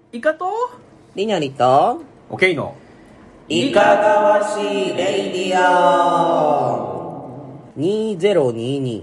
イカとりにょりとオケイのいかがわしいレイディオ2022。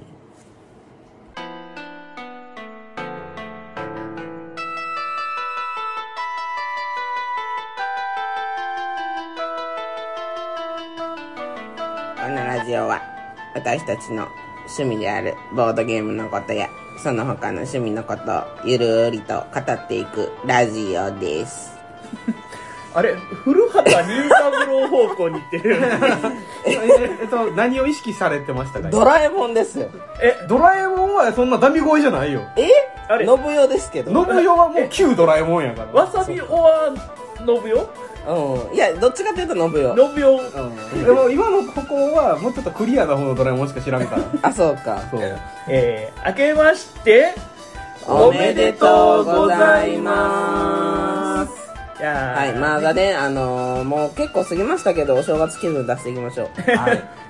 このラジオは私たちの趣味であるボードゲームのことやその他の趣味のことをゆるりと語っていくラジオです。 あれ、古畑任三郎方向に行ってる何を意識されてましたか？ ドラえもんですよ。 ドラえもんはそんなダミ声じゃないよ。 あれ、 信代ですけど。 信代はもう旧ドラえもんやから。 わさびおわ信代うん。いや、どっちかっていうと信代。 信代、 でも今のここはもうちょっとクリアな方のドラえもんしか知らんから。 あ、そうか。 そう。 明けましておめでとうございます。 いやはい、まだね、もう結構過ぎましたけど、お正月気分出していきましょう。 はい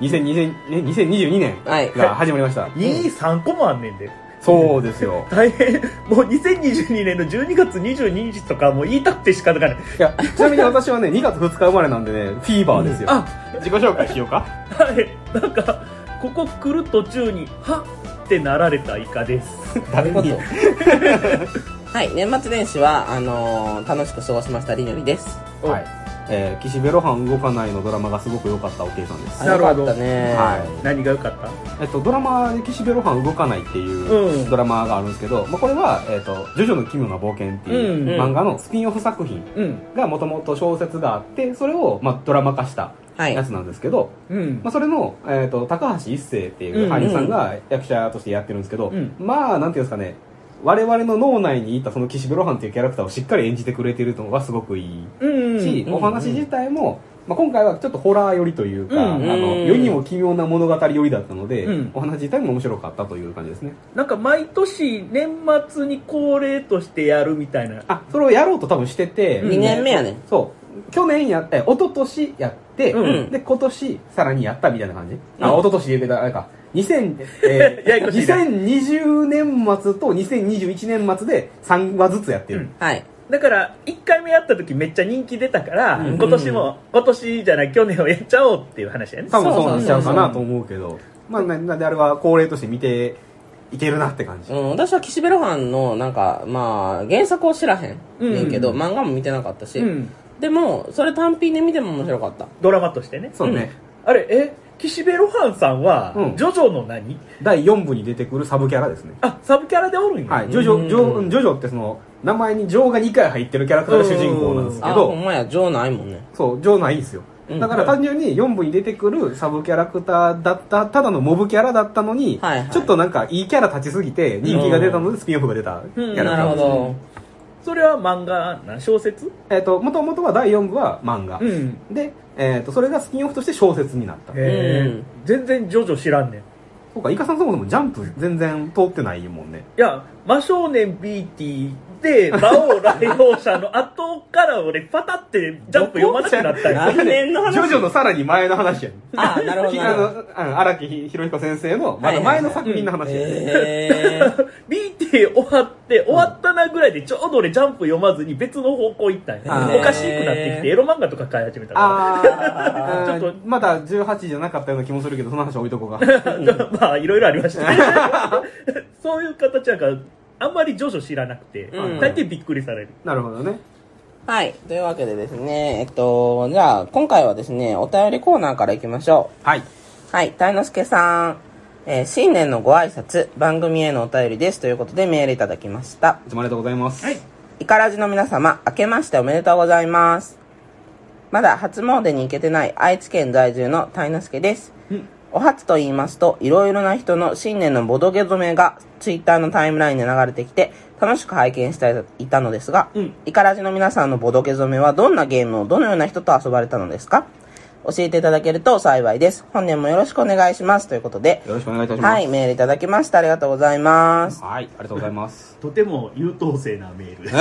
。2022年が始まりました。 3個もあんねんで。 そうですよ。 大変。もう2022年の12月22日とかもう言いたくて仕方がない。 いや、ちなみに私はね、2月2日生まれなんでね、フィーバーですよ。自己紹介しようか。 はい。なんか、ここ来る途中に、はっってなられたイカです。 誰にはい、年末年始は、楽しく過ごしましたりのりです。 はい。岸辺露伴動かないのドラマがすごく良かったおけいさんです。 なるほどよかったね。 はい。 何が良かった？ ドラマで岸辺露伴動かないっていうドラマがあるんですけど、まあこれはジョジョの奇妙な冒険っていう漫画のスピンオフ作品がもともと小説があって、それをまあドラマ化したやつなんですけど、まあそれの高橋一生っていう俳優さんが役者としてやってるんですけど、まあなんていうんですかね。我々の脳内にいたその岸辺露伴っていうキャラクターをしっかり演じてくれてるのがすごくいいし、お話自体も、まあ、今回はちょっとホラー寄りというか、世にも奇妙な物語寄りだったので、お話自体も面白かったという感じですね。 なんか毎年年末に恒例としてやるみたいな。 あ、それをやろうと多分してて、 2年目やね。 そう。去年やって、一昨年やって、で、今年さらにやったみたいな感じ。一昨年で言うとあれか。2020年末と2021年末で3話ずつやってる。 はい。 だから1回目やった時めっちゃ人気出たから、今年じゃない去年をやっちゃおうっていう話やね。 多分そうなっちゃうかなと思うけど、まあなんであれは恒例として見ていけるなって感じ。 私は岸辺露伴のなんかまあ原作を知らへんねんけど、漫画も見てなかったし、でもそれ単品で見ても面白かった。 ドラマとしてね。 そうね。 あれ岸辺露伴さんは、ジョジョの何？ 第4部に出てくるサブキャラですね。 あ、サブキャラでおるんや。 はい。ジョジョってその、名前にジョーが2回入ってるキャラクターが主人公なんですけど。 ほんまや、ジョーないもんね。 そう、ジョーないんですよ。だから単純に4部に出てくるサブキャラクターだった、ただのモブキャラだったのに、ちょっとなんかいいキャラ立ちすぎて人気が出たのでスピンオフが出たキャラクターです。 なるほど。 それは漫画小説？ もともとは第4部は漫画。で、それがスピンオフとして小説になった。 全然ジョジョ知らんねん。 そうか、イカさんそもそもジャンプ全然通ってないもんね。 いや、魔少年 BT で、魔王来訪者の後から俺パタってジャンプ読まなくなったよ。 何年の話？ ジョジョのさらに前の話やねん。 あ、なるほど。 荒木博彦先生のまだ前の作品の話やね。BT 終わったなぐらいでちょうど俺ジャンプ読まずに別の方向行ったんや。おかしくなってきてエロ漫画とか買い始めたから。 ちょっとまだ18じゃなかったような気もするけど、その話は置いとこうか。 まあいろいろありましたね。そういう形だからあんまりジョジョ知らなくて、大抵びっくりされる。 なるほどね。 はい。というわけでですね、じゃあ、今回はですね、お便りコーナーからいきましょう。はい。 はい。たいのすけさん、新年のご挨拶、番組へのお便りです。ということでメールいただきました。 いつもありがとうございます。 はい。 イカラジの皆様、明けましておめでとうございます。まだ初詣に行けてない愛知県在住のたいのすけです。お初と言いますと、いろいろな人の新年のボドゲ染めがツイッターのタイムラインで流れてきて、楽しく拝見していたのですが、イカラジの皆さんのボドゲ染めはどんなゲームをどのような人と遊ばれたのですか？教えていただけると幸いです。本年もよろしくお願いします。ということで、 よろしくお願いいたします。 はい、メールいただきました。ありがとうございます。 はい、ありがとうございます。 とても優等生なメールです。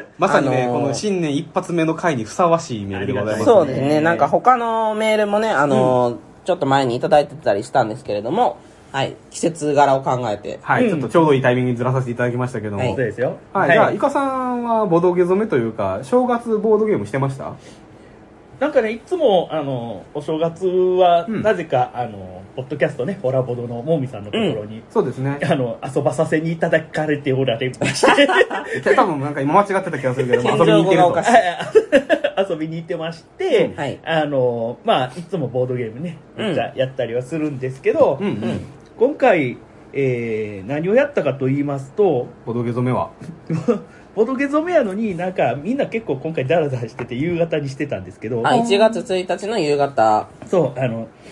まさにね、この新年一発目の回にふさわしいメールでございます、ね。 そうですね。なんか他のメールもね、ちょっと前にいただいてたりしたんですけれども、 はい。季節柄を考えて。 はい、ちょっとちょうどいいタイミングにずらさせていただきましたけども。 そうですよ。 はい。じゃあ、イカさんはボドゲ染めというか、正月ボードゲームしてました？ なんかね、いつも、お正月は、なぜか、ポッドキャストね、ホラボドのもみさんのところに、 そうですね。 遊ばさせにいただかれておられまして。 多分なんか今間違ってた気がするけど、遊びに行ってると。遊びに行ってまして、 はい。 まあ、いつもボードゲームね、やったりはするんですけど、今回、何をやったかと言いますと、 ボドゲ染めはボドゲ染めやのになんかみんな結構今回ダラダラしてて夕方にしてたんですけど、 1月1日の夕方。 そう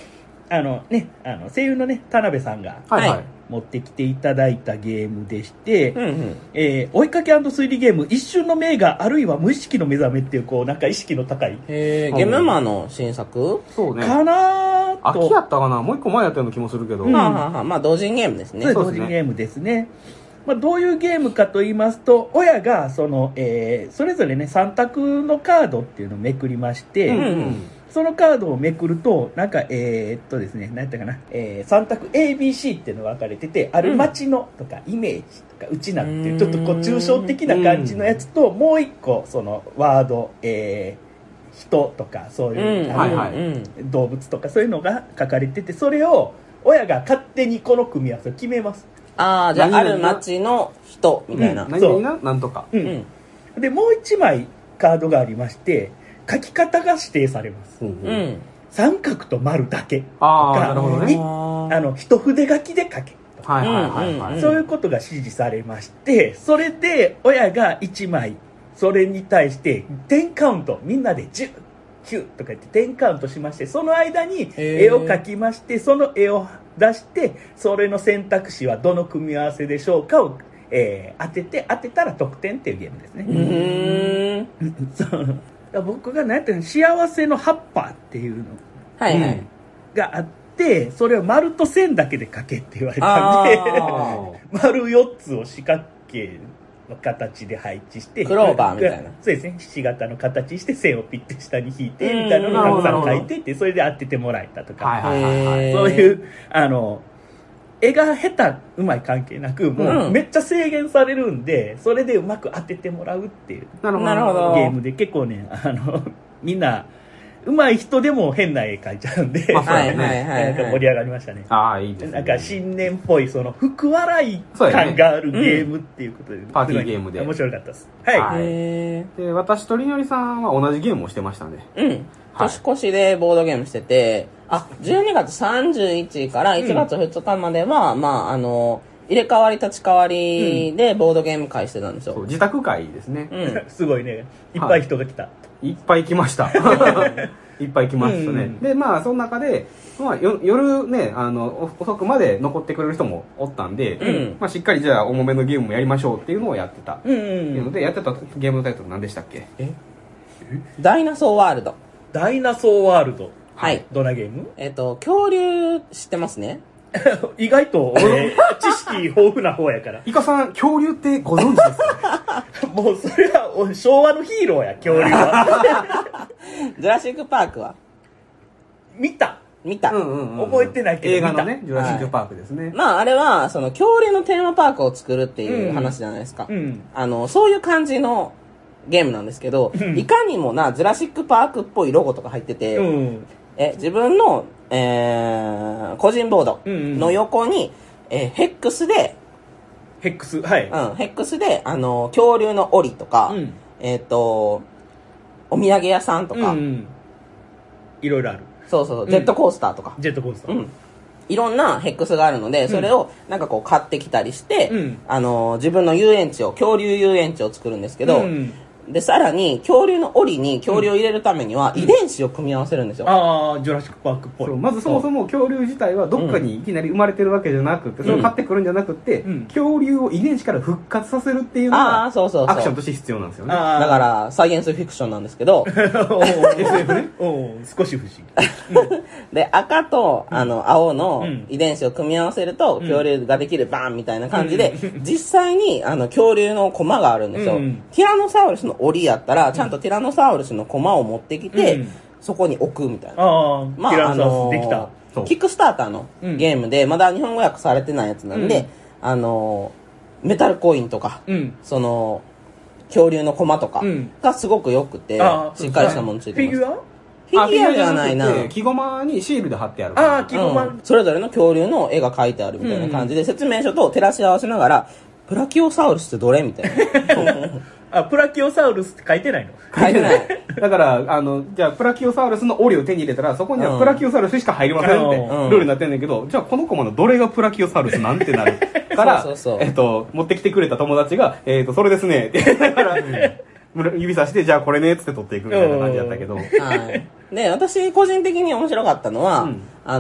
声優のね田辺さんが持ってきていただいたゲームでして、追いかけ推理ゲーム一瞬の名画あるいは無意識の目覚めっていうこうなんか意識の高いゲームマの新作そうねかなと。 秋やったかな、もう一個前やったような気もするけど、 まあ同人ゲームですね。 同人ゲームですね。まあ、どういうゲームかと言いますと、親がそれぞれね3択のカードっていうのをめくりまして、そのカードをめくるとなんかですね、何やったかな、3択 ABC っていうのが分かれてて、ある街のとかイメージとかうちなっていうちょっとこう抽象的な感じのやつと、もう一個そのワード、人とかそういう動物とかそういうのが書かれてて、それを親が勝手にこの組み合わせを決めます。 じゃあある町の人みたいな。 何がなんとか。 でもう一枚カードがありまして、書き方が指定されます。三角と丸だけとか、一筆書きで書けとか、そういうことが指示されまして、それで親が1枚それに対して10カウントみんなで10、9とか言って10カウントしまして、その間に絵を描きまして、その絵を出してそれの選択肢はどの組み合わせでしょうかを、当てたら得点っていうゲームですね。そう僕が何やったの、幸せの葉っぱっていうのがあって、それを丸と線だけで描けって言われたんで丸4つを四角形の形で配置して、 クローバーみたいな、 そうですね、ひし形の形にして線をピッて下に引いてみたいなのをたくさん描いてって、それで当ててもらえたとか、そういう絵が下手うまい関係なく、もうめっちゃ制限されるんで、それでうまく当ててもらうっていうゲームで、結構ねみんな上手い人でも変な絵描いちゃうんで、盛り上がりましたね。 いいですね。 なんか新年っぽいその福笑い感があるゲームっていうことで、 パーティーゲームで面白かったです。 で、私とりのりさんは同じゲームをしてましたね。 年越しでボードゲームしてて、12月31日から1月2日までは、入れ替わり立ち替わりでボードゲーム会してたんですよ。 自宅会ですね。 すごいね、いっぱい人が来た。 いっぱい来ました。いっぱい来ましたね。で、その中で、夜ね、遅くまで残ってくれる人もおったんで、しっかりじゃあ重めのゲームもやりましょうっていうのをやってた。っていうので、やってたゲームのタイトル何でしたっけ？ ダイナソーワールド。 ダイナソーワールド。 はい。 どんなゲーム？ 恐竜知ってますね？ 意外と知識豊富な方やから。 イカさん、恐竜ってご存知ですか？ もうそれは昭和のヒーローや、恐竜は。 ジュラシックパークは見た。覚えてないけど映画のね、ジュラシックパークですね。 あれはその恐竜のテーマパークを作るっていう話じゃないですか。そういう感じのゲームなんですけど、いかにもジュラシックパークっぽいロゴとか入ってて、自分の、個人ボードの横に、ヘックスでヘックス、はい。 ヘックスで、恐竜の檻とか、お土産屋さんとか、 いろいろある。 そう、ジェットコースターとか。 ジェットコースター。 いろんなヘックスがあるので、それをなんかこう買ってきたりして、自分の恐竜遊園地を作るんですけど、で、さらに、恐竜の檻に恐竜を入れるためには、遺伝子を組み合わせるんですよ。 ジュラシックパークっぽい。 まずそもそも恐竜自体はどっかにいきなり生まれてるわけじゃなくて、それを買ってくるんじゃなくて、恐竜を遺伝子から復活させるっていうのが、アクションとして必要なんですよね。だから、サイエンスフィクションなんですけど、 SF ね。少し不思議。 で、赤と、青の遺伝子を組み合わせると、恐竜ができるバーンみたいな感じで、実際に、恐竜のコマがあるんですよ。ティラノサウルスの檻やったらちゃんとティラノサウルスのコマを持ってきて、そこに置くみたいな。 ティラノサウルスできた。 キックスターターのゲームで、まだ日本語訳されてないやつなんで、メタルコインとか、その、恐竜のコマとかがすごく良くて、しっかりしたものついてます。 フィギュアフィギュアじゃないな。 木ゴマにシールで貼ってある。 木ゴマ。 それぞれの恐竜の絵が描いてあるみたいな感じで、説明書と照らし合わせながら、プラキオサウルスってどれみたいな。 プラキオサウルスって書いてないの？ 書いてない。 だから、じゃあ、プラキオサウルスの檻を手に入れたら、そこにはプラキオサウルスしか入りませんって、ルールになってんだけど、じゃあ、このコマのどれがプラキオサウルスなんてなるから、持ってきてくれた友達が、それですね、って言いながら、指さして、じゃあこれね、つって取っていくみたいな感じだったけど。はい。 で、私、個人的に面白かったのは、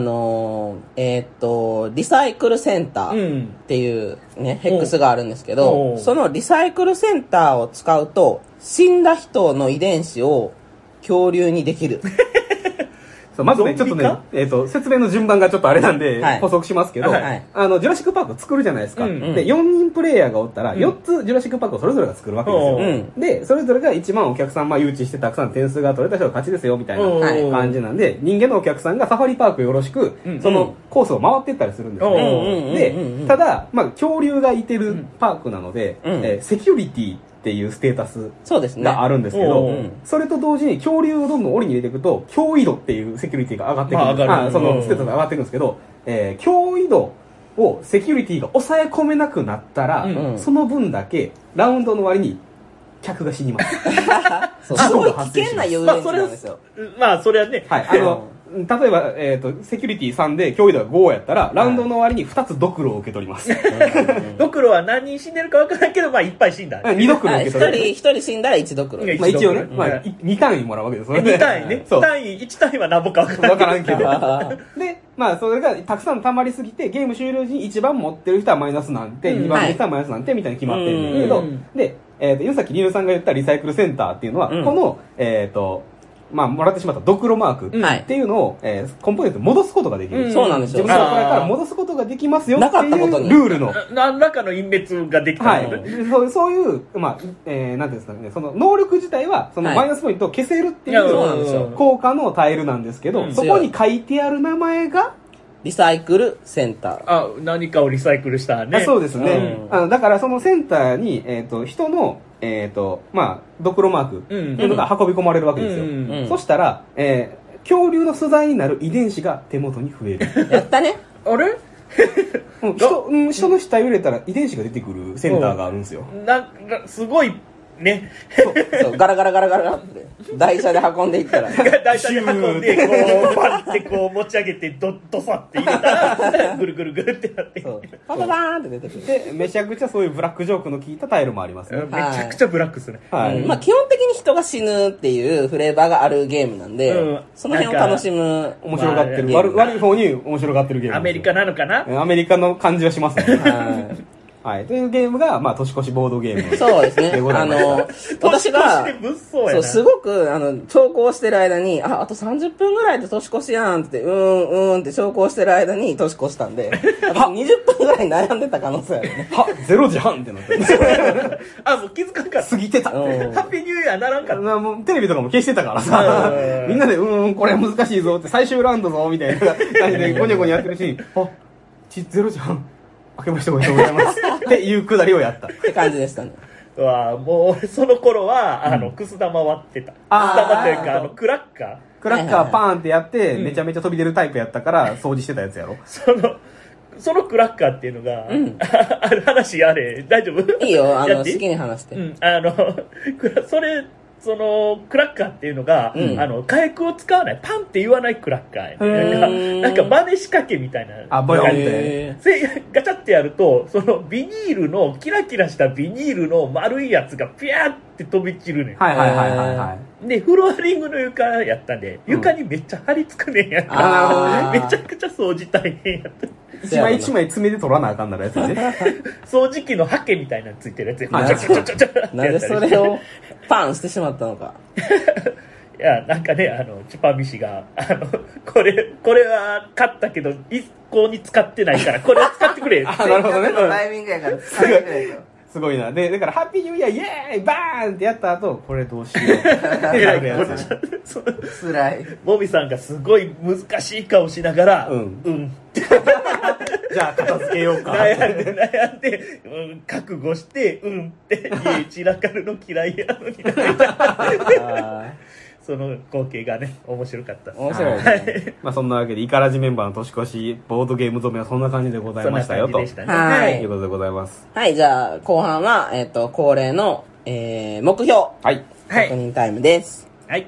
リサイクルセンターっていうね、ヘックスがあるんですけど、そのリサイクルセンターを使うと、死んだ人の遺伝子を恐竜にできる。 まずね、ちょっとね、説明の順番がちょっとあれなんで、補足しますけど、ジュラシックパーク作るじゃないですか。で、4人プレイヤーがおったら、4つジュラシックパークをそれぞれが作るわけですよ。で、それぞれが一番お客さん、誘致してたくさん点数が取れた人が勝ちですよ、みたいな感じなんで、人間のお客さんがサファリパークよろしく、そのコースを回ってったりするんですね。で、ただ、恐竜がいてるパークなので、セキュリティっていうステータスがあるんですけど、それと同時に恐竜をどんどん檻に入れていくと、驚異度っていうセキュリティが上がってくる。そのステータスが上がっていくんですけど、驚異度をセキュリティが抑え込めなくなったら、その分だけラウンドの割に客が死にます。 すごい危険な遊園地なんですよ。 それはね。 はい。例えば、セキュリティ3で脅威度が5やったら、ラウンドの割に2つドクロを受け取ります。 ドクロは何人死んでるか分からんけど、いっぱい死んだ。 2ドクロ受け取る。 1人死んだら1ドクロ。 一応ね、2単位もらうわけです。 2単位ね。1単位は何ぼか分からんけど。で、それがたくさん溜まりすぎて、ゲーム終了時に1番持ってる人はマイナスなんて、2番の人はマイナスなんて、みたいに決まってるんだけど、で、さっきリヌさんが言ったリサイクルセンターっていうのは、この、もらってしまったドクロマークっていうのを、コンポーネントに戻すことができる。 そうなんですよ。 自分のこれから戻すことができますよっていうルールの。 何らかの隠滅ができた。 はい。そういう、なんていうんですかね、その能力自体は、そのマイナスポイントを消せるっていう効果のタイルなんですけど、そこに書いてある名前が、 リサイクルセンター。何かをリサイクルしたね。 そうですね。だからそのセンターに、人の、ドクロマークっていうのが運び込まれるわけですよ。そしたら、恐竜の素材になる遺伝子が手元に増える。 やったね。 あれ人の死体を入れたら遺伝子が出てくるセンターがあるんですよ。 すごい、ね。 そう、ガラガラガラガラって台車で運んでいったら台車で運んでこうバンってこう持ち上げてドサって入れたらぐるぐるぐるってなってパパバーンって出てくる。 でめちゃくちゃそういうブラックジョークの効いたタイルもありますね。 めちゃくちゃブラックですね。 基本的に人が死ぬっていうフレーバーがあるゲームなんで、その辺を楽しむ。 面白がってる、悪い方に面白がってるゲーム。 アメリカなのかな。 アメリカの感じはしますね。はい。というゲームが、年越しボードゲーム。 そうですね。私が、すごく、長考してる間に、あと30分ぐらいで年越しやんって、って長考してる間に年越したんで、20分ぐらい悩んでた可能性あるね。 0時半ってなって。 もう気づかんかった。 過ぎてた。 ハッピーニューイヤーならんかった。 もうテレビとかも消してたからさ、みんなで、これ難しいぞって、最終ラウンドぞ、みたいな感じでゴニョゴニョやってるし、0時半。明けましておめでとうございますっていうくだりをやったって感じでしたね。 もうその頃はくす玉割ってた。くす玉というかクラッカーパーンってやってめちゃめちゃ飛び出るタイプやったから掃除してたやつやろ。 そのクラッカーっていうのが、ある話あれ大丈夫？ いいよ、好きに話して。 そのクラッカーっていうのが、火薬を使わない、パンって言わないクラッカーなんか真似仕掛けみたいな。 ボヨンって。 ガチャってやると、そのビニールの、キラキラしたビニールの丸いやつがピャーって飛び散るねん。で、フローリングの床やったんで、床にめっちゃ張り付くねんやんか。めちゃくちゃ掃除大変やった。 一枚一枚爪で取らなあかんなるやつね。 掃除機のハケみたいなのついてるやつや。 なんでそれをパンしてしまったのか。 いや、なんかね、チュパミシが、これは買ったけど、一向に使ってないから、これを使ってくれ。 なるほどね。 タイミングやから使ってくれと。 すごいな。で、だからハッピーニューイヤーイエーイバーンってやった後、これどうしようってなるやつ。 辛い。 ボビさんがすごい難しい顔しながら、 じゃあ片付けようか。 悩んで、覚悟して、って家散らかるの嫌いやのにその光景がね、面白かった。 面白いね。 まあそんなわけで、イカラジメンバーの年越し、ボードゲーム染めはそんな感じでございましたよと。 はい。 ということでございます。 はい、じゃあ後半は、恒例の、目標。 はい。 確認タイムです。 はい。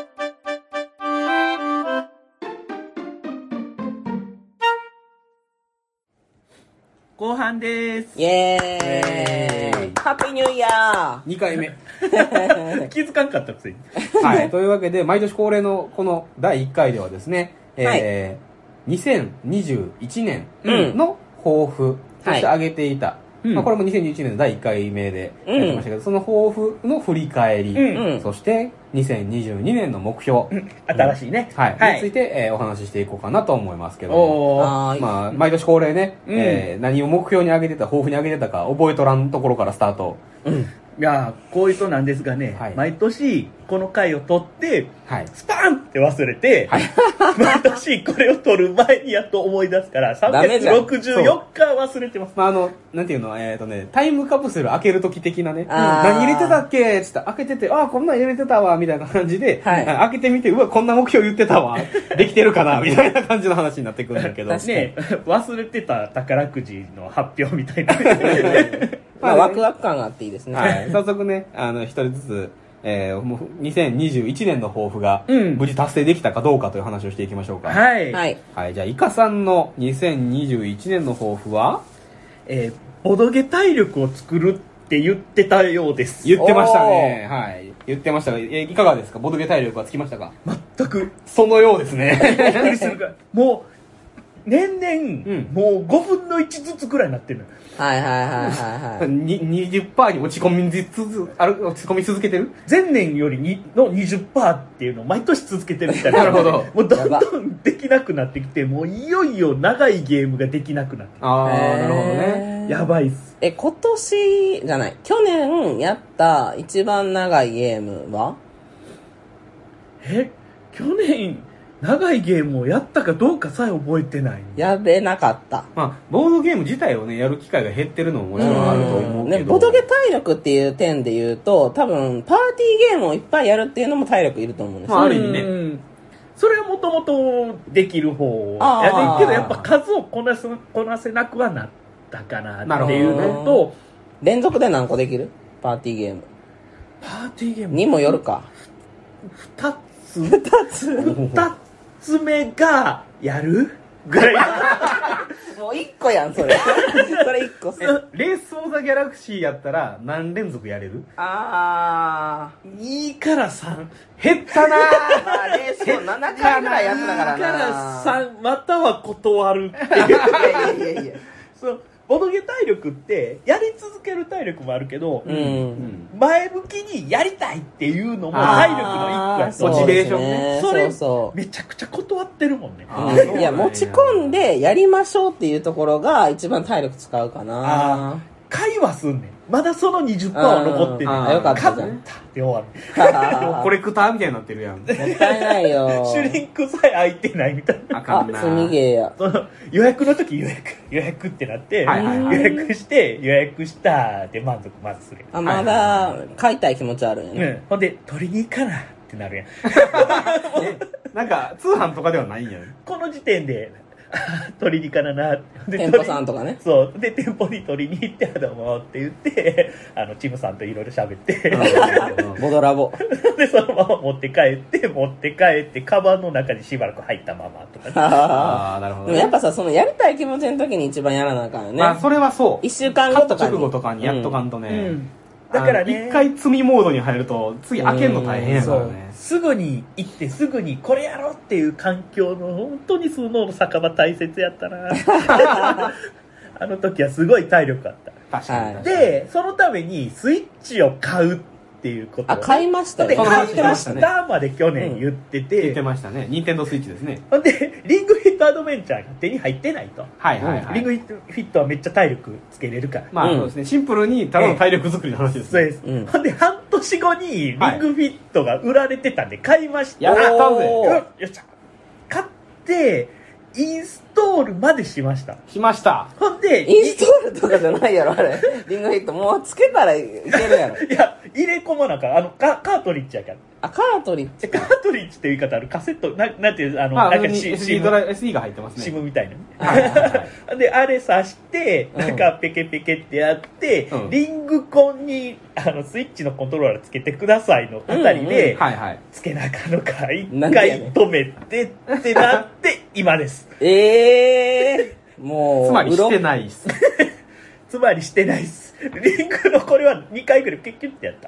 後半です。 イエーイ。ハッピーニューイヤー。 2回目。 気づかんかったくせに。 はい。というわけで、毎年恒例のこの第1回ではですね、2021年の抱負として挙げていた、まあこれも2021年の第1回目でやってましたけど、その抱負の振り返り、そして2022年の目標、 新しいね。 はい。について、お話ししていこうかなと思いますけども。まあ、毎年恒例ね、何を目標に挙げてた、抱負に挙げてたか覚えとらんところからスタート。 いやこういうとなんですがね、毎年この回を撮って、スパーンって忘れて、毎年これを撮る前にやっと思い出すから、364日忘れてます。 まあ、なんていうの、タイムカプセル開けるとき的なね、何入れてたっけつって開けてて、こんなん入れてたわ、みたいな感じで、開けてみて、うわ、こんな目標言ってたわ、できてるかな、みたいな感じの話になってくるんだけど。 ね、忘れてた宝くじの発表みたいな。 まあ、ワクワク感があっていいですね。 はい。早速ね、一人ずつ、もう2021年の抱負が無事達成できたかどうかという話をしていきましょうか。 はい。 はい。 はい。じゃあ、イカさんの2021年の抱負はボドゲ体力を作るって言ってたようです。 言ってましたね。はい。言ってましたが、いかがですか？ボドゲ体力はつきましたか？ 全く。 そのようですね。 びっくりするから。もう、年々、もう5分の1ずつぐらいになってる。 はいはいはいはいはい。 20% に落ち込み続けてる？ 前年よりの 20% っていうのを毎年続けてるみたいな。 なるほど。 もうどんどんできなくなってきて、もういよいよ長いゲームができなくなってきて。 ああ、なるほどね。 やばいっす。 今年じゃない。去年やった一番長いゲームは？ 去年、長いゲームをやったかどうかさえ覚えてない。 やれなかった。 まあ、ボードゲーム自体をね、やる機会が減ってるのももちろんあると思うけど。 ボドゲ体力っていう点で言うと、多分、パーティーゲームをいっぱいやるっていうのも体力いると思うんですよ。 まあ、ある意味ね。 それはもともとできる方やけど、やっぱ数をこなせなくはなったかなっていうのと、 連続で何個できる？パーティーゲーム。 パーティーゲームにもよるか。 2つ目がやるぐらい。 もう1個やん、それ。それ1個っす。 レース・オブ・ザ・ギャラクシーやったら何連続やれる 2から3。 減ったなぁ。 まあ、レースを7回ぐらいやったからな。 2から3、または断るっていう。 いや。 ボドゲ体力ってやり続ける体力もあるけど、前向きにやりたいっていうのも体力の一個やモチベーションね。 それめちゃくちゃ断ってるもんね。 いや、持ち込んでやりましょうっていうところが一番体力使うかな。 会話すんねん。まだその 20% は残ってる。 よかったじゃん。 って終わる。 コレクターみたいになってるやん。もったいないよ。 シュリンクさえ空いてないみたいな。 あかんな。 積みゲーや。 予約の時予約ってなって、予約して予約したで満足まずする。 まだ買いたい気持ちあるんやね。ほんで取りに行かなってなるやん。 なんか通販とかではないんやね。 この時点で取りに行かなな。 店舗さんとかね。 そう。で、店舗に取りに行って、どうもって言って、チムさんといろいろ喋って、 ボドラボ。 で、そのまま持って帰って、カバンの中にしばらく入ったままとかね。 ああ、なるほど、 でもやっぱさ、そのやりたい気持ちの時に一番やらなあかんよね。 まあ、それはそう。 1週間後とかに。 直後とかにやっとかんとね。 だからね。 一回積みモードに入ると、次開けるの大変やからね。 すぐに行ってすぐにこれやろうっていう環境の本当にその酒場大切やったな。あの時はすごい体力あった。 確かに。 で、そのためにスイッチを買うっっていうことを、 買いましたで、 よ。 買いましたまで去年言ってて。 言ってましたね。ニンテンドースイッチですね。 ほんで、リングフィットアドベンチャーが手に入ってないと。 はいはいはい。 リングフィットはめっちゃ体力つけれるから。 まあそうですね。シンプルにただの体力作りの話です。 そうです。ほんで、半年後にリングフィットが売られてたんで買いました。 やったぜ。 よっしゃ。買って、インストールまでしました。 しました。 ほんで、 インストールとかじゃないやろ、あれ。リングフィット。もうつけたらいけるやろ。 いや、入れ込まなかカートリッジやから。 カートリッジ。 カートリッジっていう言い方あるカセット、なんていう、なんか SD が入ってますね。 シムみたいな。で、あれ挿して、なんかペケペケってやって、リングコンに、スイッチのコントローラーつけてくださいのあたりで、つけなあかんのか、一回止めてってなって、今です。 もう、 つまりしてないっす。 つまりしてないっす。リングのこれは2回ぐらいキュッキュッてやった。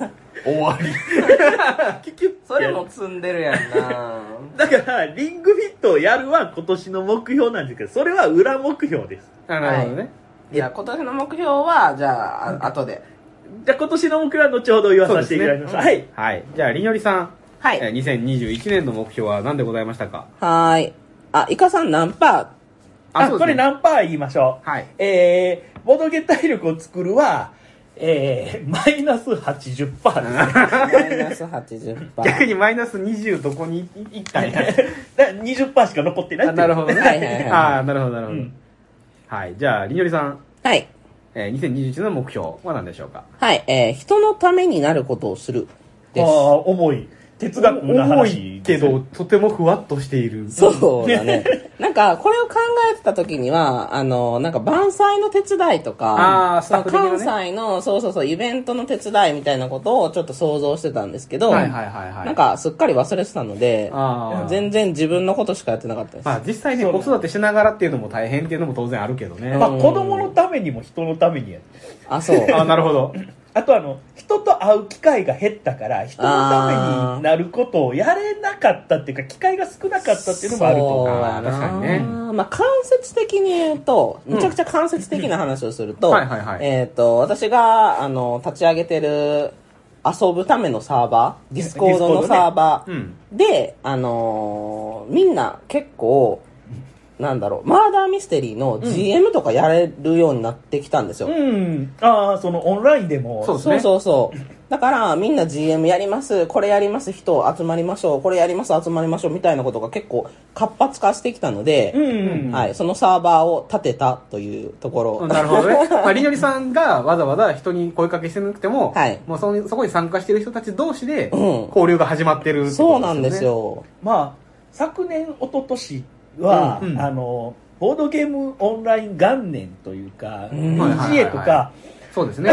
終わり。 キュッキュッそれも積んでるやんな。 だから、リングフィットをやるは今年の目標なんですけど、それは裏目標です。 なるほどね。 いや、今年の目標は、じゃあ、後で。 じゃあ今年の目標は後ほど言わさせていただきました。はい。 はい。じゃあ、りのりさん。 はい。 2021年の目標は何でございましたか？ はい。イカさん何パー？これ何パー言いましょう。 はい。 ボドゲ体力を作るは、マイナス 80% ですね。 マイナス 80%。 逆にマイナス20どこに行ったんや。 20% しか残ってないっていう。 なるほどね。 はいはいはい。 ああ、なるほどなるほど。はい。じゃあ、りのりさん。 はい。 2021年の目標は何でしょうか？ はい。人のためになることをするです。 重い。哲学な話。 重いけど、とてもふわっとしている。 そうだね。なんか、これを考えてた時には、なんか、晩祭の手伝いとか、関西の、そう、イベントの手伝いみたいなことをちょっと想像してたんですけど、なんか、すっかり忘れてたので、全然自分のことしかやってなかったです。 まあ、実際ね、子育てしながらっていうのも大変っていうのも当然あるけどね。 まあ、子供のためにも人のためにやる。 そう。 なるほど。 あと人と会う機会が減ったから、人のためになることをやれなかったっていうか、機会が少なかったっていうのもあると思う。 確かにね。 まあ、間接的に言うと、めちゃくちゃ間接的な話をすると、私が、立ち上げてる、遊ぶためのサーバー、ディスコードのサーバーで、みんな結構、なんだろう、マーダーミステリーの GM とかやれるようになってきたんですよ。 オンラインでも。 そう。だから、みんな GM やります、これやります、人集まりましょう、これやります、集まりましょう、みたいなことが結構活発化してきたので、はい、そのサーバーを立てたというところ。 なるほどね。まあ、りのりさんがわざわざ人に声かけしてなくても、もうそこに参加している人たち同士で、交流が始まってるってことですよね。 そうなんですよ。 まあ、昨年、一昨年は、ボードゲームオンライン元年というか、PGA とか、 そうですね。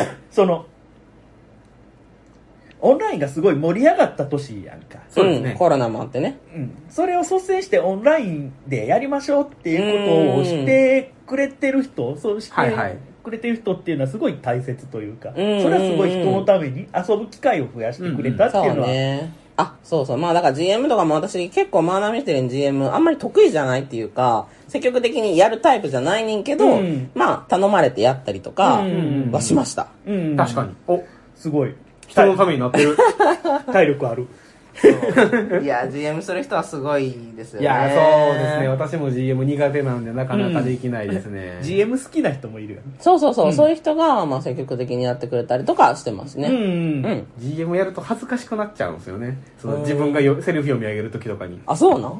オンラインがすごい盛り上がった年やんか。 そうですね。 コロナもあってね。 それを率先してオンラインでやりましょうっていうことをしてくれてる人、そうしてくれてる人っていうのはすごい大切というか、それはすごい人のために遊ぶ機会を増やしてくれたっていうのは。 そう。まあだから GM とかも私結構マーナーミステリーの GM あんまり得意じゃないっていうか、積極的にやるタイプじゃないねんけど、まあ頼まれてやったりとかはしました。 確かに。 すごい。 人のためになってる。 体力ある。 いや、GM する人はすごいですよね。 いや、そうですね。私も GM 苦手なんでなかなかできないですね。 GM 好きな人もいるよね。 そう。そういう人が、まあ、積極的にやってくれたりとかしてますね。 GM やると恥ずかしくなっちゃうんですよね。自分がセルフ読み上げるときとかに。 そうなん？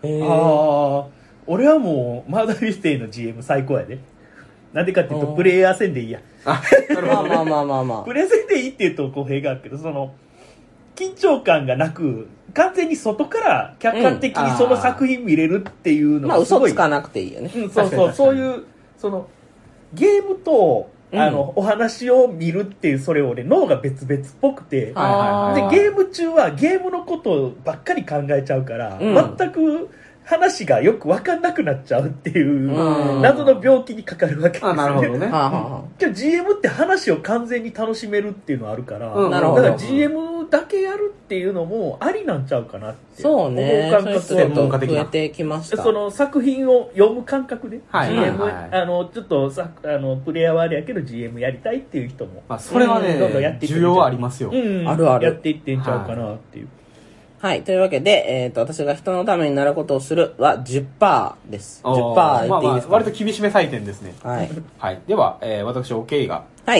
俺はもう、マーダーミステリーの GM 最高やで。なんでかっていうと、プレイヤー戦でいいや。 まあ。 プレイヤー戦でいいっていうと語弊があるけど、緊張感がなく、完全に外から客観的にその作品見れるっていうのがすごい。 まあ、嘘つかなくていいよね。 そういう、ゲームと、お話を見るっていう、それをね、脳が別々っぽくて、で、ゲーム中はゲームのことばっかり考えちゃうから、全く、話がよく分かんなくなっちゃうっていう謎の病気にかかるわけですね。 なるほどね。 じゃあ GM って話を完全に楽しめるっていうのはあるから、 なるほど。 だから GM だけやるっていうのもありなんちゃうかなってそうね。 感覚で増えてきました。 その作品を読む感覚で、 はい、 GM、ちょっとプレイヤーはあれやけど GM やりたいっていう人も、 まあ、それはね、どんどんやって需要はありますよ。 あるある。 やっていってんちゃうかなっていう。 はい。というわけで、私が人のためになることをするは 10% です。10% 言っていいですか、 割と厳しめ採点ですね。 はい。 はい。では、私、OK が、 はい。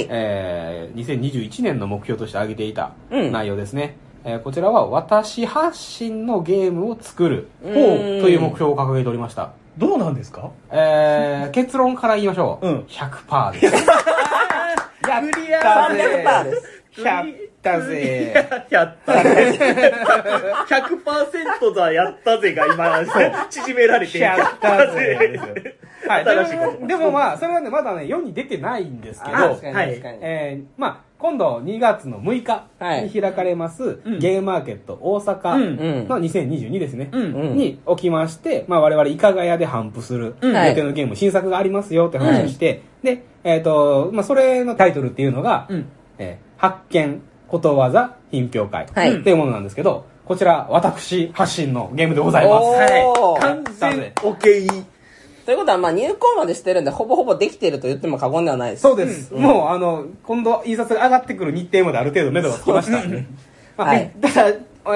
2021年の目標として挙げていた内容ですね。こちらは、私発信のゲームを作るという目標を掲げておりました。 どうなんですか？ 結論から言いましょう。100% です。 やったぜ。300% です。 やったぜ。 やったぜ。100% だ、やったぜが今、縮められて、 やったぜ。はい。でもまあ、それはね、まだね、世に出てないんですけど、まあ、今度2月の6日に開かれます、ゲームマーケット大阪の2022ですね、におきまして、まあ我々いかがやで頒布する予定のゲーム、新作がありますよって話をして、で、まあそれのタイトルっていうのが、発見、ことわざ、品評会っていうものなんですけど、こちら私発信のゲームでございます。 はい。完全 OK。 ということは、まあ、入稿までしてるんで、ほぼほぼできていると言っても過言ではないです。 そうです。もう、今度、印刷が上がってくる日程まである程度目処がつきました。はい。だから、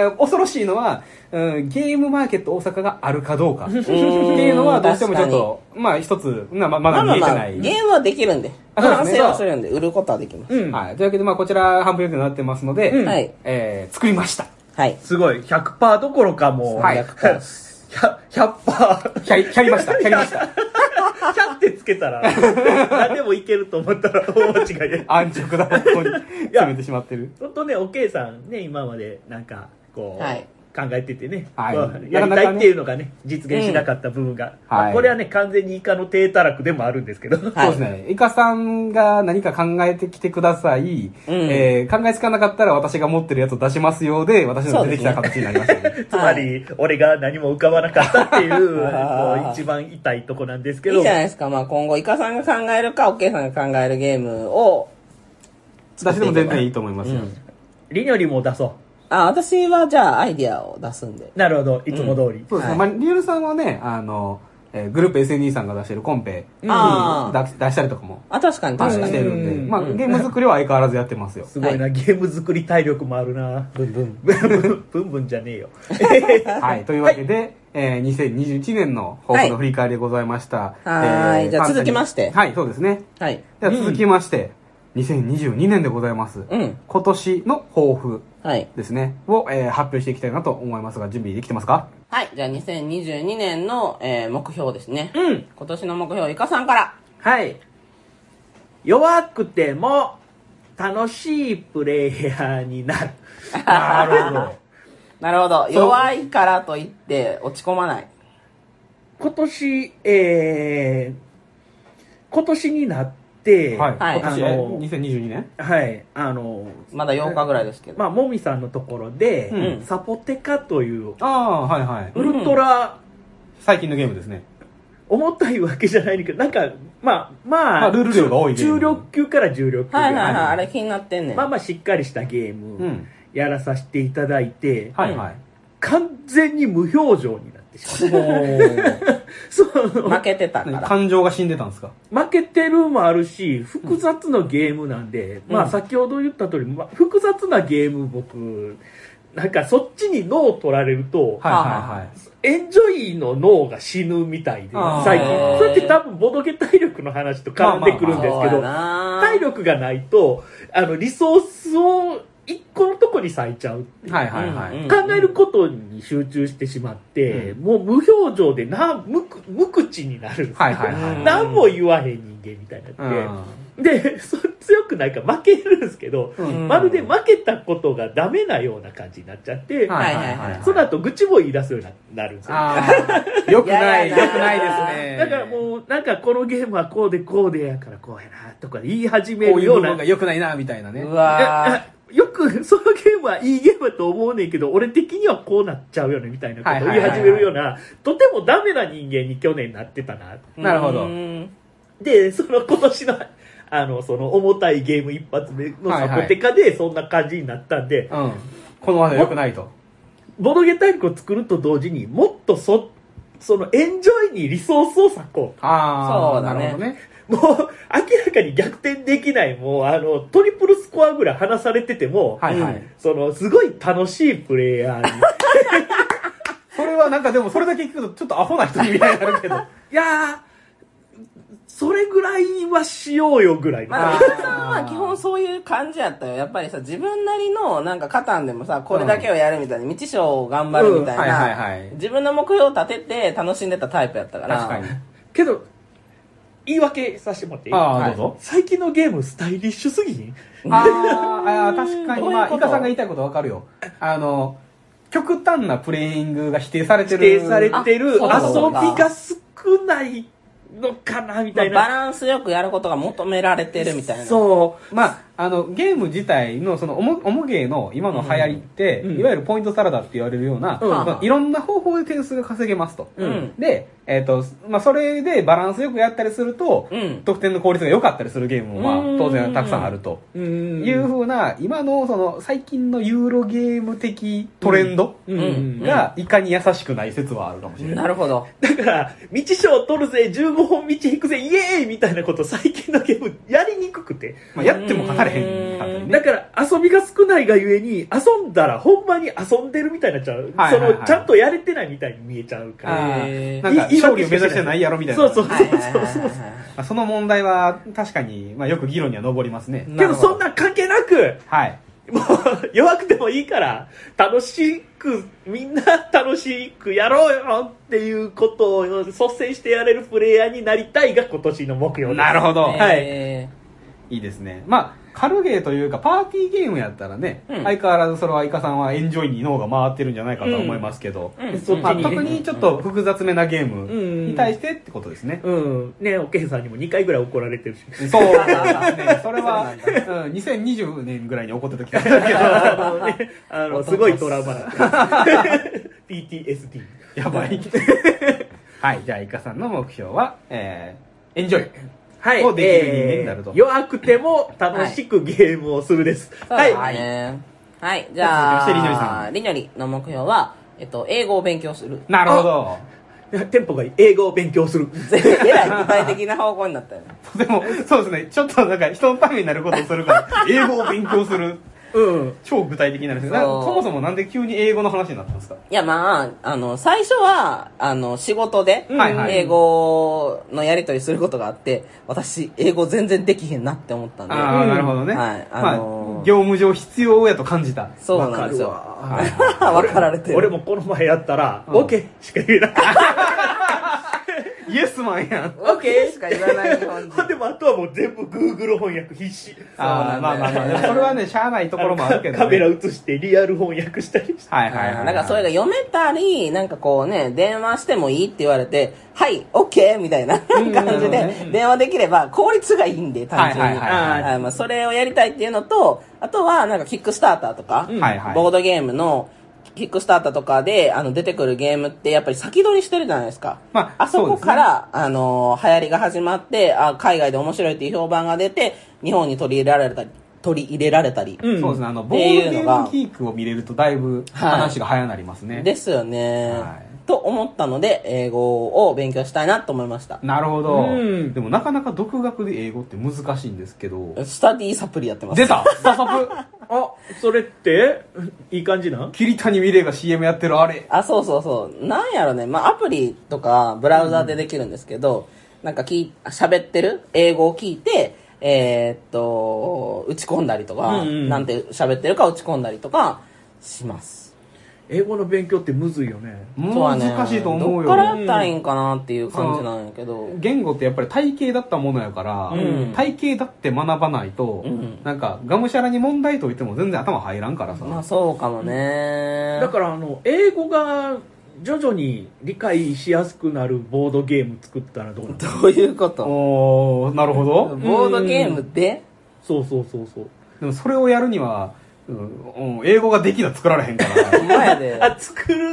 恐ろしいのは、ゲームマーケット大阪があるかどうかっていうのは、どうしてもちょっと、まあ、一つ、まだ見えてない。 ゲームはできるんで。完成はするんで、売ることはできます。 はい。というわけで、まあ、こちら、販売予定になってますので、 はい。 作りました。 はい。 すごい。100% どころかもう、 はい。 100%。 キャりました。キャりました。 100ってつけたら、何でもいけると思ったら大間違いで。 安直な方向に攻めてしまってる。 ほんとね、おけいさんね、今までなんか、こう、考えててね、 やりたいっていうのがね、実現しなかった部分が。これはね、完全にイカの低たらくでもあるんですけど。そうですね。イカさんが何か考えてきてください。考えつかなかったら私が持ってるやつを出しますよで、私の出てきた形になりましたね。 つまり、俺が何も浮かばなかったっていう、もう一番痛いとこなんですけど。 いいじゃないですか。まあ今後、イカさんが考えるか、オッケーさんが考えるゲームを出しても全然いいと思いますよ。 リニョリも出そう。 私はじゃあアイディアを出すんで。 なるほど、いつも通り。 そうですね。まあ、リエルさんはね、グループ SNE さんが出してるコンペに出したりとかも。 確かにしてるんで。まあ、ゲーム作りは相変わらずやってますよ。 すごいな、ゲーム作り体力もあるな。ブンブン。ブンブンじゃねえよ。 はい。というわけで、2021年の抱負の振り返りでございました。 はい。じゃあ続きまして。 はい、そうですね。はい。では続きまして、2022年でございます。今年の抱負ですね。を発表していきたいなと思いますが、準備できてますか？ はい。じゃあ2022年の目標ですね。今年の目標、イカさんから。 はい。弱くても楽しいプレイヤーになる。 なるほど。なるほど。弱いからといって落ち込まない。 今年になって、 はい。2022年はい。 まだ8日ぐらいですけど。 まあ、もみさんのところで、サポテカという、 はいはい。 ウルトラ、 最近のゲームですね。 重たいわけじゃないけど、なんか、まあ、 ルール量が多いゲーム。中量級から重量級ぐらい。 あれ気になってんねん。 まあしっかりしたゲーム、やらさせていただいて、 はい。 完全に無表情になってしまう。 負けてたから。 感情が死んでたんですか？ 負けてるもあるし、複雑なゲームなんで、まあ先ほど言った通り、複雑なゲーム僕、なんかそっちに脳を取られると、エンジョイの脳が死ぬみたいで、最近。それって多分ボドゲ体力の話と絡んでくるんですけど、体力がないと、リソースを一個のとこに割いちゃう。考えることに集中してしまって、もう無表情で無口になる。何も言わへん人間みたいになって。で、強くないから負けるんですけど、まるで負けたことがダメなような感じになっちゃって、その後愚痴も言い出すようになるんですよ。 よくないですね。 だからもう、なんかこのゲームはこうでやからこうやな、とか言い始めるような。こういう部分が良くないな、みたいなね。 よく、そのゲームはいいゲームだと思うねんけど、俺的にはこうなっちゃうよね、みたいなことを言い始めるような、とてもダメな人間に去年なってたな。 なるほど。 で、その今年の、その重たいゲーム一発目のサポテカでそんな感じになったんで、 このまま良くないと。 ボドゲ大陸を作ると同時にもっとそのエンジョイにリソースを割こう。 そうだね。なるほどね。 もう明らかに逆転できない、もうトリプルスコアぐらい離されてても、はいはい、すごい楽しいプレイヤーに。 それはなんかでもそれだけ聞くとちょっとアホな人に見えるけど。 いやー、それぐらいはしようよぐらいの。 まあ、皆さんは基本そういう感じやったよ。やっぱりさ、自分なりのなんかカタンでもさ、これだけをやるみたいな、道章を頑張るみたいな、自分の目標を立てて楽しんでたタイプやったから。 確かに。 けど、言い訳させてもらっていい？ どうぞ。 最近のゲームスタイリッシュすぎん？ 確かに、まあ、イカさんが言いたいことわかるよ。極端なプレイングが否定されてる。 遊びが少ないのかなみたいな。 バランスよくやることが求められてるみたいな。 そう。 まあ、ゲーム自体のそのおもげの今の流行りって、いわゆるポイントサラダって言われるような、まあ、いろんな方法で点数が稼げますと。で、まあ、それでバランスよくやったりすると、得点の効率が良かったりするゲームも、まあ、当然たくさんあると。いうふうな、今のその最近のユーロゲーム的トレンドがいかに優しくない説はあるかもしれない。 なるほど。 だから、道章取るぜ、15本道引くぜ、イエーイみたいなこと最近のゲームやりにくくて。 まあ、やっても勝たれへんかったりね。 だから遊びが少ないがゆえに、遊んだらほんまに遊んでるみたいになっちゃう。ちゃんとやれてないみたいに見えちゃうから。 なんか、勝利を目指してないやろみたいな。 そう。 その問題は確かに、まあ、よく議論には上りますね。 けどそんな関係なく、 はい。 もう弱くてもいいから楽しくみんな楽しくやろうよっていうことを率先してやれるプレイヤーになりたいが今年の目標です。 なるほど。 はい。 いいですね。まあ軽ゲーというかパーティーゲームやったらね、相変わらずそれはイカさんはエンジョイに脳が回ってるんじゃないかと思いますけど、まあ、特にちょっと複雑めなゲームに対してってことですね。 ね、おけんさんにも2回ぐらい怒られてるし。 そうですね。それは、2020年ぐらいに怒ってた気がするけど、すごいトラウマだった。PTSD。 やばい。はい、じゃあイカさんの目標は、エンジョイ。 はい。 をできる人間になると。 弱くても楽しくゲームをするです。 はい。はい。じゃあ、りにょりの目標は、英語を勉強する。 なるほど。 テンポがいい。英語を勉強する。 えらい具体的な方向になったよね。 でも、そうですね。ちょっとなんか人のためになることをするから、英語を勉強する。超具体的なんですけど、そもそもなんで急に英語の話になったんですか？ いや、まあ、最初は、仕事で、英語のやり取りすることがあって、私、英語全然できへんなって思ったんで。 ああ、なるほどね。はい。まあ、業務上必要やと感じた。 そうなんですよ。わかられてる。 俺もこの前やったら、OK しか言えなかった。 イエスマンやん。 オッケーしか言わない日本人。 でもあとはもう全部 Google 翻訳必死。 まあ。それはね、しゃあないところもあるけど、ね。 カメラ映してリアル翻訳したりして。 はい。 なんかそれが読めたり、なんかこうね、電話してもいいって言われて、はい、オッケーみたいな感じで電話できれば効率がいいんで、単純に。まあそれをやりたいっていうのと、あとはなんかキックスターターとか、ボードゲームの、キックスターターとかで出てくるゲームってやっぱり先取りしてるじゃないですか。あそこから、流行りが始まって、海外で面白いっていう評判が出て、日本に取り入れられたり。そうですね。ボードゲームキークを見れるとだいぶ話が早なりますね。 ですよね。と思ったので、英語を勉強したいなと思いました。 なるほど。でもなかなか独学で英語って難しいんですけど。 スタディサプリやってます。 出たスタサプそれって、いい感じなん？ 桐谷美玲が CM やってるあれ。 そう。なんやろね。まあ、アプリとかブラウザでできるんですけど、なんか喋ってる英語を聞いて、打ち込んだりとか、なんて喋ってるか打ち込んだりとかします。 英語の勉強ってむずいよね。 難しいと思うよ。 どっからやったらいいんかなっていう感じなんやけど。 言語ってやっぱり体系だったものやから、体系だって学ばないと、なんかがむしゃらに問題解いても全然頭入らんからさ。 まあそうかもね。 だから英語が徐々に理解しやすくなるボードゲーム作ったらどうなの？ どういうこと？ なるほど。 ボードゲームで？ そう。 でもそれをやるには、英語ができな作られへんから。 ほんまやで。 作る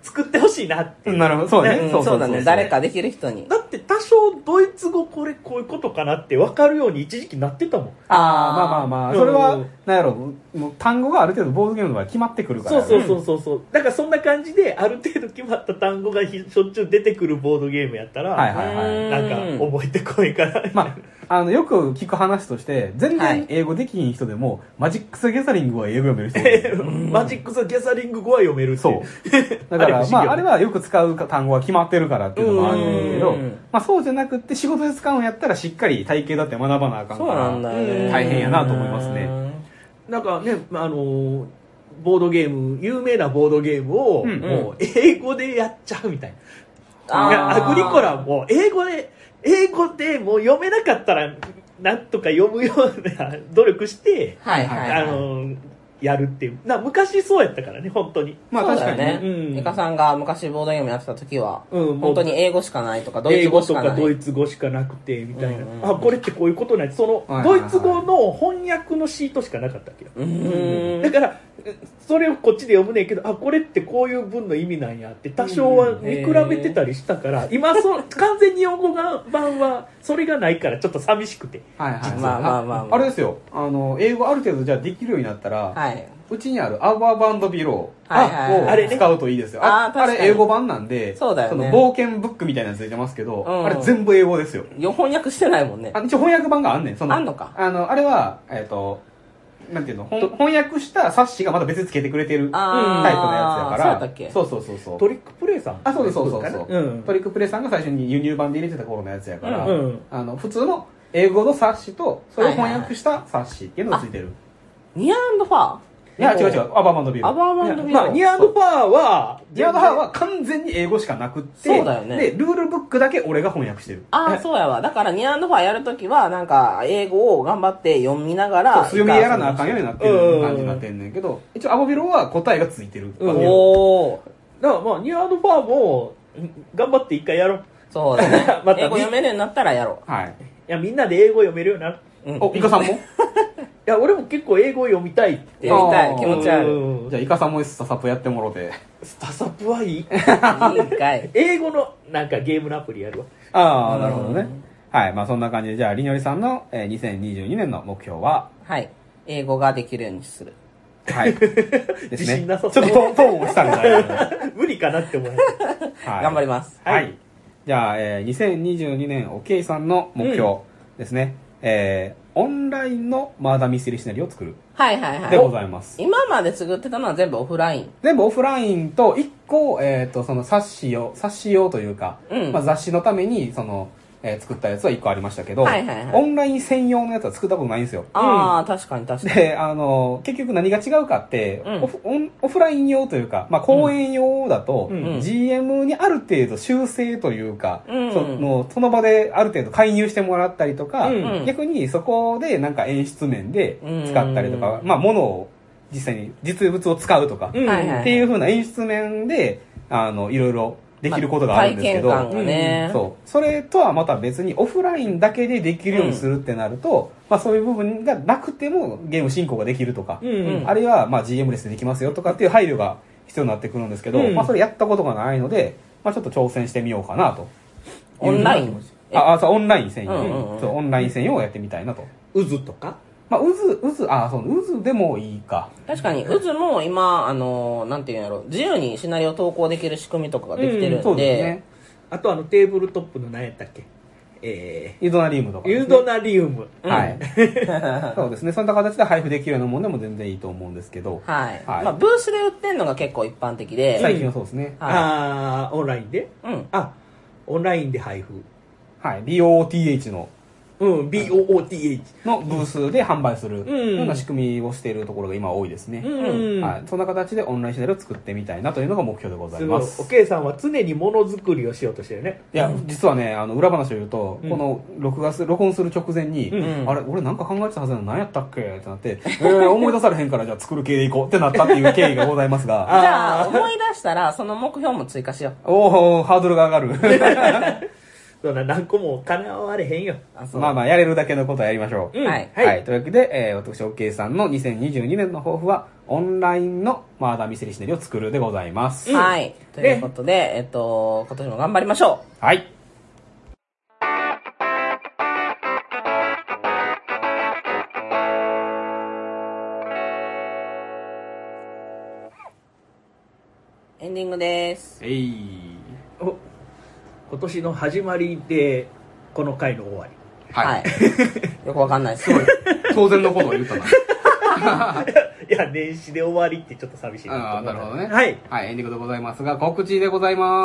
作ってほしいなって。 なるほど、そうね。 そうだね、誰かできる人に。 だって多少ドイツ語こういうことかなって分かるように一時期なってたもん。 まあ、それは、なんやろ、もう単語がある程度ボードゲームの場合決まってくるから、 そう。だからそんな感じで、ある程度決まった単語がしょっちゅう出てくるボードゲームやったら、なんか覚えてこいから。 まあ、よく聞く話として、全然英語できひん人でも、マジックス・ギャザリングは英語読める人マジックス・ギャザリング語は読めるって。 そう。だから、あれはよく使う単語が決まってるからっていうのもあるんだけど、そうじゃなくって仕事で使うんやったらしっかり体系だって学ばなあかんから、大変やなと思いますね。 なんかね、ボードゲーム、有名なボードゲームを、もう英語でやっちゃうみたいな。アグリコラも英語でもう読めなかったら、なんとか読むような努力して、やるっていう。昔そうやったからね、本当に。 まあ確かにね。イカさんが昔ボードゲームやってた時は、本当に英語しかないとか、ドイツ語しかない。 英語とかドイツ語しかなくて、みたいな。これってこういうことない。ドイツ語の翻訳のシートしかなかったっけど。だから、それをこっちで読むねんけど、これってこういう文の意味なんやって、多少は見比べてたりしたから、今、完全日本語版は、それがないからちょっと寂しくて。 まあれですよ、英語ある程度じゃあできるようになったら、うちにあるアバーバンドビローを使うといいですよ。あれ英語版なんで、その冒険ブックみたいなのついてますけど、あれ全部英語ですよ。 翻訳してないもんね。 一応翻訳版があんねん。 あんのか。 あれは、なんていうの、翻訳した冊子がまた別につけてくれてるタイプのやつやから。 そうだっけ？ そう。 トリックプレイさん？ そう。トリックプレイさんが最初に輸入版で入れてた頃のやつやから、普通の英語の冊子と、それを翻訳した冊子っていうのがついてる。 ニアンドファー？ いや、違う。アバーバンドビル。 ニアンドファーは完全に英語しかなくって、 そうだよね。 で、ルールブックだけ俺が翻訳してる。 そうやわ。だからニアンドファーやるときは、なんか、英語を頑張って読みながら、 読みやらなあかんようになってる感じになってんねんけど、一応アボビロは答えがついてる。 だからニアンドファーも、頑張って一回やろう。 そうだね。英語読めるようになったらやろう。 いや、みんなで英語読めるようになる。 イカさんもいや、俺も結構英語読みたいって。 読みたい。気持ちある。 じゃあ、イカさんもスタサプやってもろて。 スタサプはいい？いいかい。 英語のなんかゲームのアプリやるわ。なるほどね。はい。そんな感じで、じゃあ、りのりさんの2022年の目標は？ 英語ができるようにする。 自信なさそう。 ちょっとトーンをしたんじゃない無理かなって思います。 頑張ります。 じゃあ、2022年、おけいさんの目標ですね。オンラインのマーダーミステリーシナリオを作る。でございます。 今まで作ってたのは全部オフライン。 全部オフラインと、一個、その冊子用というか、雑誌のために、作ったやつは1個ありましたけど、オンライン専用のやつは作ったことないんですよ。 確かに。 で、結局何が違うかって、オフライン用というか、講演用だと、GM にある程度修正というか、その場である程度介入してもらったりとか、逆にそこでなんか演出面で使ったりとか、物を実際に実物を使うとか、っていう風な演出面で、いろいろできることがあるんですけど、それとはまた別にオフラインだけでできるようにするってなると、そういう部分がなくてもゲーム進行ができるとか、あるいはGM レスでできますよとかっていう配慮が必要になってくるんですけど、それやったことがないので、ちょっと挑戦してみようかなと。 オンライン？ そう、オンライン専用。オンライン専用をやってみたいなと。 渦とか？ 渦でもいいか。 確かに、渦も今、なんていうんやろ、自由にシナリオ投稿できる仕組みとかができてるんで。そうですね。 あとテーブルトップの何やったっけ？ ユドナリウムとか。 ユドナリウム。 そうですね。そんな形で配布できるようなものでも全然いいと思うんですけど。 ブースで売ってんのが結構一般的で。 最近はそうですね。 オンラインで？オンラインで配布。 BOTH の。 BOOTH のブースで販売するような仕組みをしているところが今多いですね。そんな形でオンラインシナリオを作ってみたいなというのが目標でございます。 おけいさんは常にものづくりをしようとしてるね。 いや、実はね、裏話を言うと、この録音する直前に、あれ、俺なんか考えてたはずなの何やったっけってなって、思い出されへんからじゃあ作る系でいこうってなったっていう経緯がございますが。 じゃあ、思い出したらその目標も追加しよう。 ハードルが上がる。 何個も叶われへんよ。 やれるだけのことはやりましょう。 はい。 というわけで、私、OK さんの2022年の抱負は、 オンラインのマーダーミステリーシナリオを作るでございます。 はい。ということで、今年も頑張りましょう。はい。 エンディングです。 今年の始まりでこの回の終わり。 はい。よくわかんないです。 当然のことを言ったな。 いや、年始で終わりってちょっと寂しいな。なるほどね。 はい。 はい、エンディングでございますが、告知でございます。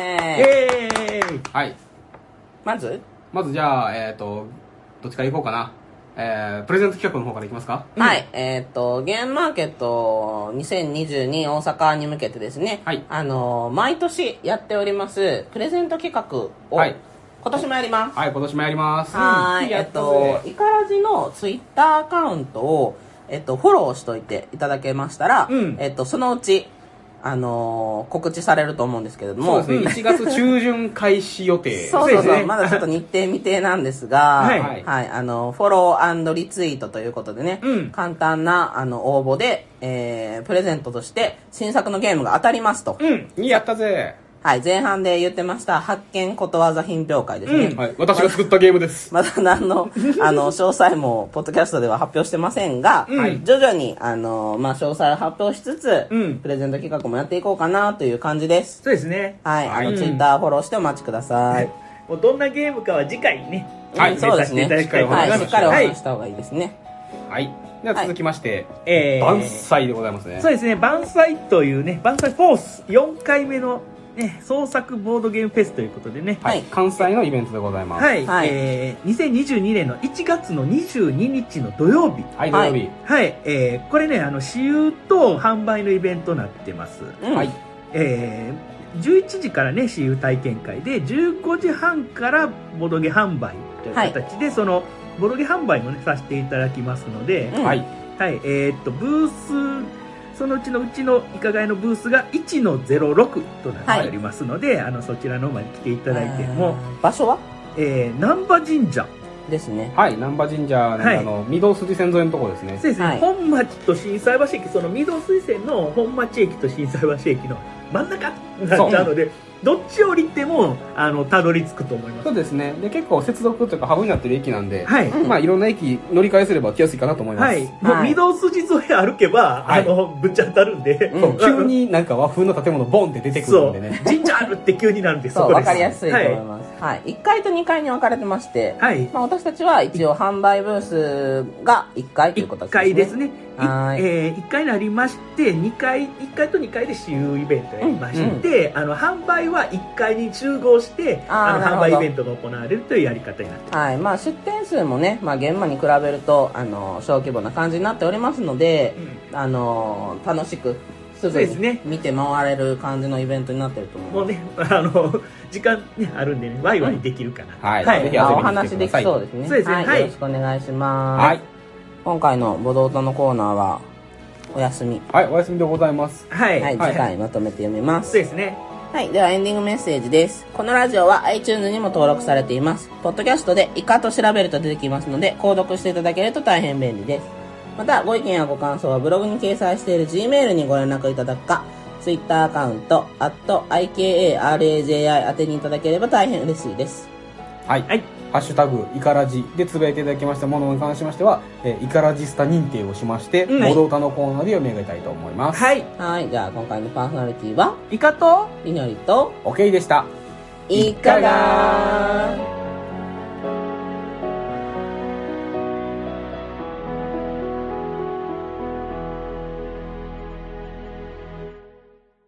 はい。まずじゃあ、どっちから行こうかな。プレゼント企画の方からいきますか。 はい。ゲームマーケット2022大阪に向けてですね。はい。毎年やっております、プレゼント企画を、はい。今年もやります。 はい、今年もやります。 はい。イカラジのツイッターアカウントを、フォローしといていただけましたら、そのうち、告知されると思うんですけれども。 そうですね。1月中旬開始予定。 そうそうそう。まだちょっと日程未定なんですが、はい。はい。フォロー&リツイートということでね、簡単な、応募で、プレゼントとして、新作のゲームが当たりますと。 やったぜ。 はい、前半で言ってました発見ことわざ品評会ですね。 はい、私が作ったゲームです。 まだ何の、詳細も、ポッドキャストでは発表してませんが、徐々に、詳細を発表しつつ、プレゼント企画もやっていこうかなという感じです。 そうですね。 はい、ツイッターフォローしてお待ちください。 もうどんなゲームかは次回にね、 はい、そうですね。はい、しっかりお話した方がいいですね。 はい。では続きまして、万歳でございますね。 そうですね、万歳というね、万歳フォース4回目の創作ボードゲームフェスということでね、 はい、関西のイベントでございます。 はい、2022年の1月の22日の土曜日。 はい、土曜日。 はい、これね、私有と販売のイベントになってます。はい。11時からね、私有体験会で、15時半からボドゲ販売という形で、その、ボドゲ販売もね、させていただきますので、はい。はい、ブース、そのうちのイカガイのブースが1-06となっておりますので、そちらの方に来ていただいても。 場所は難波神社。 ですね。 はい、難波神社の、御堂筋線沿いのところですね。 そうですね。本町と心斎橋駅、その御堂筋線の本町駅と心斎橋駅の真ん中になっちゃうので、どっち降りてもたどり着くと思います。 そうですね。で結構接続というかハブになってる駅なんで、はい、まあいろんな駅乗り換えすれば来やすいかなと思います。はい。 もう御堂筋沿い歩けばぶち当たるんで、 急になんか和風の建物ボンって出てくるんでね。 神社あるって急になるんで、 そうわかりやすいと思います。はい。1階と2階に分かれてまして、はい。まあ私たちは一応販売ブースが1階ということですね。1階ですね。1階になりまして、1階と2階で私有イベントやりまして、販売は1階に集合して、販売イベントが行われるというやり方になっています。はい。まあ出店数もね、まあ現場に比べると、小規模な感じになっておりますので、楽しく、すぐに見て回れる感じのイベントになってると思う。もうね、 時間ね、あるんでね、ワイワイできるかな。 はい。ぜひお話できそうですね。そうですね。はい。よろしくお願いします。はい。今回のボドオタのコーナーは、お休み。 はい、お休みでございます。 はい。はい、次回まとめて読みます。 そうですね。 はい。ではエンディングメッセージです。このラジオは iTunes にも登録されています。ポッドキャストでイカと調べると出てきますので、購読していただけると大変便利です。また、ご意見やご感想はブログに掲載している Gmail にご連絡いただくか、Twitter アカウント、@IKARAJI 宛てにいただければ大変嬉しいです。 はい。はい。ハッシュタグ、イカラジでつぶやいていただきましたものに関しましては、イカラジスタ認定をしまして、ボドオタのコーナーで読み上げたいと思います。 はい。はい。じゃあ、今回のパーソナリティは、 イカと、 りのりと、 オケイでした。 いかがー